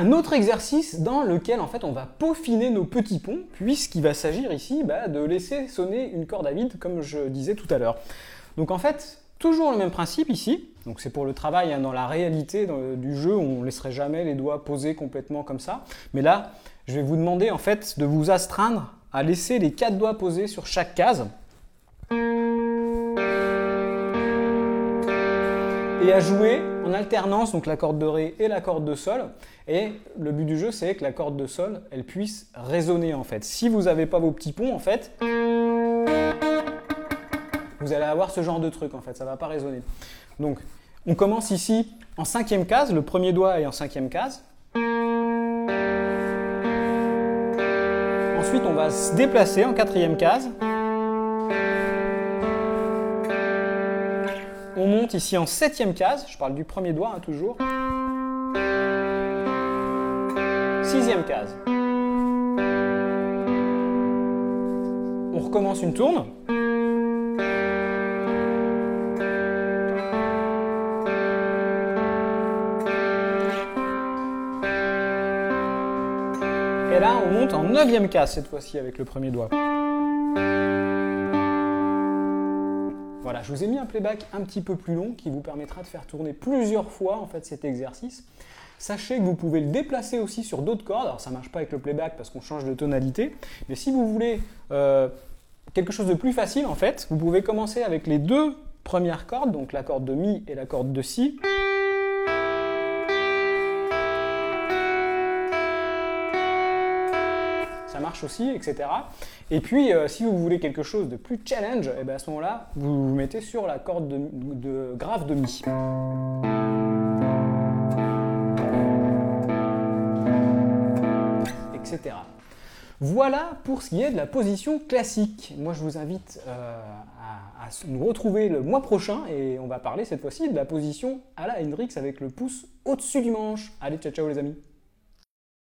un autre exercice dans lequel en fait on va peaufiner nos petits ponts, puisqu'il va s'agir ici de laisser sonner une corde à vide, comme je disais tout à l'heure. Donc en fait, toujours le même principe ici, donc c'est pour le travail, dans la réalité du jeu, on ne laisserait jamais les doigts posés complètement comme ça, mais là, je vais vous demander en fait de vous astreindre à laisser les 4 doigts posés sur chaque case, et à jouer en alternance, donc la corde de Ré et la corde de Sol. Et le but du jeu, c'est que la corde de Sol, elle puisse résonner en fait. Si vous n'avez pas vos petits ponts, en fait, vous allez avoir ce genre de truc en fait, ça ne va pas résonner. Donc, on commence ici en 5e case, le premier doigt est en 5e case. Ensuite, on va se déplacer en 4e case. On monte ici en 7e case, je parle du premier doigt toujours. 6e case. On recommence une tourne. Et là, on monte en 9e case cette fois-ci avec le premier doigt. Voilà, je vous ai mis un playback un petit peu plus long qui vous permettra de faire tourner plusieurs fois en fait cet exercice. Sachez que vous pouvez le déplacer aussi sur d'autres cordes. Alors ça ne marche pas avec le playback parce qu'on change de tonalité, mais si vous voulez quelque chose de plus facile en fait, vous pouvez commencer avec les 2 premières cordes, donc la corde de Mi et la corde de Si. Ça marche aussi, etc. Et puis, si vous voulez quelque chose de plus challenge, et bien à ce moment-là, vous vous mettez sur la corde de grave de Mi. Etc. Voilà pour ce qui est de la position classique. Moi, je vous invite à nous retrouver le mois prochain et on va parler cette fois-ci de la position à la Hendrix avec le pouce au-dessus du manche. Allez, ciao, ciao les amis!